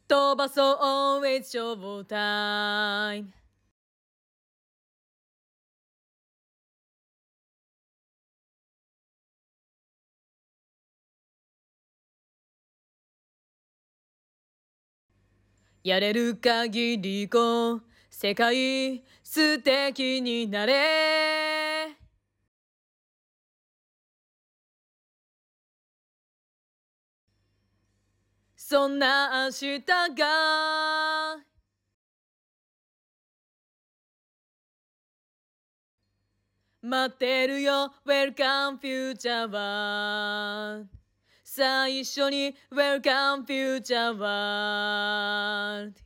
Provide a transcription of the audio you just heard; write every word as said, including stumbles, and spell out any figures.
飛ばそう It's show time。やれる限りこう世界素敵になれ。そんな明日が待ってるよ Welcome Future World。 最初に Welcome Future World。